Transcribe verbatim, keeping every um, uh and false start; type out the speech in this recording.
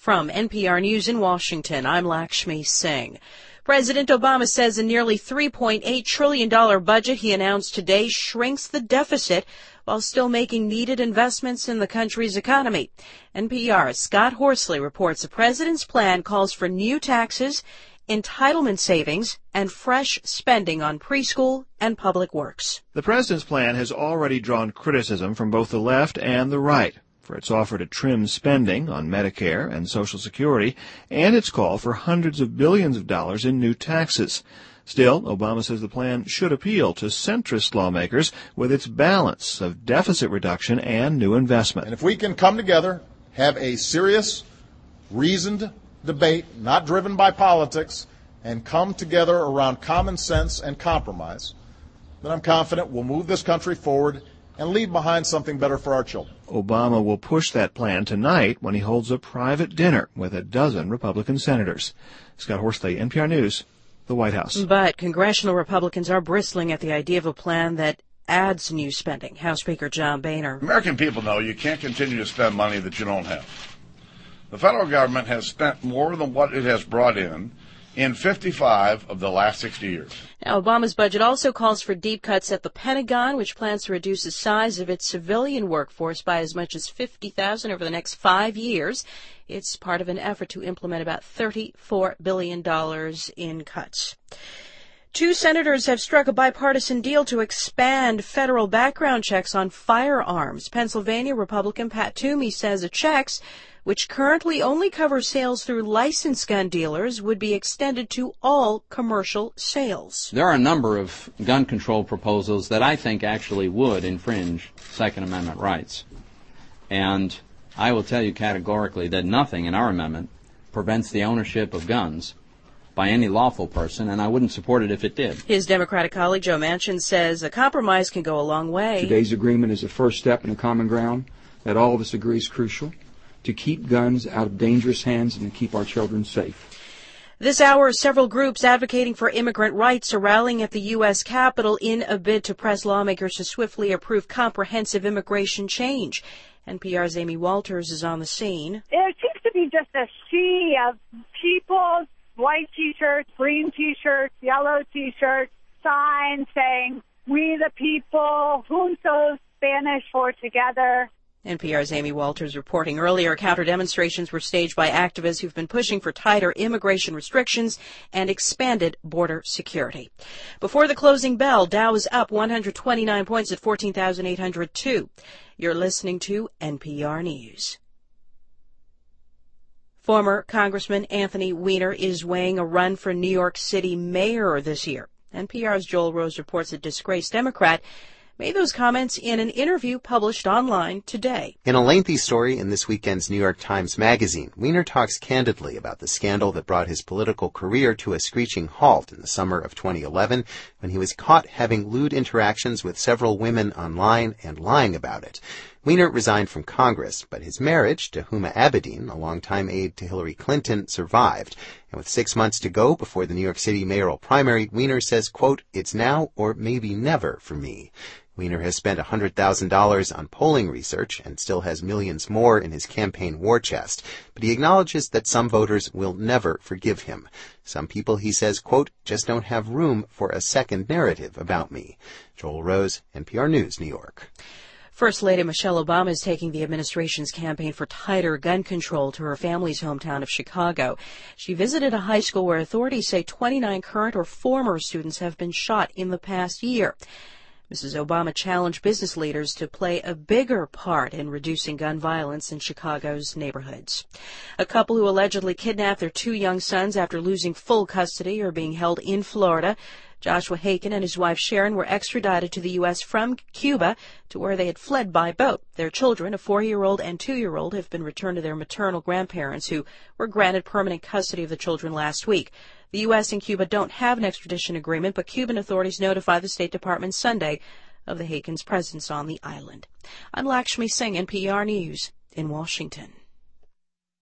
From N P R News in Washington, I'm Lakshmi Singh. President Obama says a nearly three point eight trillion dollars budget he announced today shrinks the deficit while still making needed investments in the country's economy. N P R's Scott Horsley reports the president's plan calls for new taxes, entitlement savings, and fresh spending on preschool and public works. The president's plan has already drawn criticism from both the left and the right for its offer to trim spending on Medicare and Social Security, and its call for hundreds of billions of dollars in new taxes. Still, Obama says the plan should appeal to centrist lawmakers with its balance of deficit reduction and new investment. And if we can come together, have a serious, reasoned debate, not driven by politics, and come together around common sense and compromise, then I'm confident we'll move this country forward and leave behind something better for our children. Obama will push that plan tonight when he holds a private dinner with a dozen Republican senators. Scott Horsley, N P R News, the White House. But congressional Republicans are bristling at the idea of a plan that adds new spending. House Speaker John Boehner. American people know you can't continue to spend money that you don't have. The federal government has spent more than what it has brought in in fifty-five of the last sixty years. Now, Obama's budget also calls for deep cuts at the Pentagon, which plans to reduce the size of its civilian workforce by as much as fifty thousand over the next five years. It's part of an effort to implement about thirty-four billion dollars in cuts. Two senators have struck a bipartisan deal to expand federal background checks on firearms. Pennsylvania Republican Pat Toomey says the checks, which currently only cover sales through licensed gun dealers, would be extended to all commercial sales. There are a number of gun control proposals that I think actually would infringe Second Amendment rights. And I will tell you categorically that nothing in our amendment prevents the ownership of guns by any lawful person, and I wouldn't support it if it did. His Democratic colleague Joe Manchin says a compromise can go a long way. Today's agreement is a first step in a common ground that all of us agree is crucial to keep guns out of dangerous hands and to keep our children safe. This hour, several groups advocating for immigrant rights are rallying at the U S Capitol in a bid to press lawmakers to swiftly approve comprehensive immigration change. N P R's Amy Walters is on the scene. There seems to be just a sea of people, white T-shirts, green T-shirts, yellow T-shirts, signs saying, "We the people, juntos, Spanish for together." N P R's Amy Walters reporting earlier counter-demonstrations were staged by activists who've been pushing for tighter immigration restrictions and expanded border security. Before the closing bell, Dow is up one hundred twenty-nine points at fourteen thousand eight hundred two. You're listening to N P R News. Former Congressman Anthony Weiner is weighing a run for New York City mayor this year. N P R's Joel Rose reports a disgraced Democrat made those comments in an interview published online today. In a lengthy story in this weekend's New York Times Magazine, Weiner talks candidly about the scandal that brought his political career to a screeching halt in the summer of twenty eleven when he was caught having lewd interactions with several women online and lying about it. Weiner resigned from Congress, but his marriage to Huma Abedin, a longtime aide to Hillary Clinton, survived. And with six months to go before the New York City mayoral primary, Weiner says, quote, "It's now or maybe never for me." Weiner has spent one hundred thousand dollars on polling research and still has millions more in his campaign war chest. But he acknowledges that some voters will never forgive him. Some people, he says, quote, "just don't have room for a second narrative about me." Joel Rose, N P R News, New York. First Lady Michelle Obama is taking the administration's campaign for tighter gun control to her family's hometown of Chicago. She visited a high school where authorities say twenty-nine current or former students have been shot in the past year. Missus Obama challenged business leaders to play a bigger part in reducing gun violence in Chicago's neighborhoods. A couple who allegedly kidnapped their two young sons after losing full custody are being held in Florida. Joshua Haken and his wife Sharon were extradited to the U S from Cuba to where they had fled by boat. Their children, a four-year-old and two-year-old, have been returned to their maternal grandparents who were granted permanent custody of the children last week. The U S and Cuba don't have an extradition agreement, but Cuban authorities notified the State Department Sunday of the Hakens' presence on the island. I'm Lakshmi Singh, N P R News in Washington.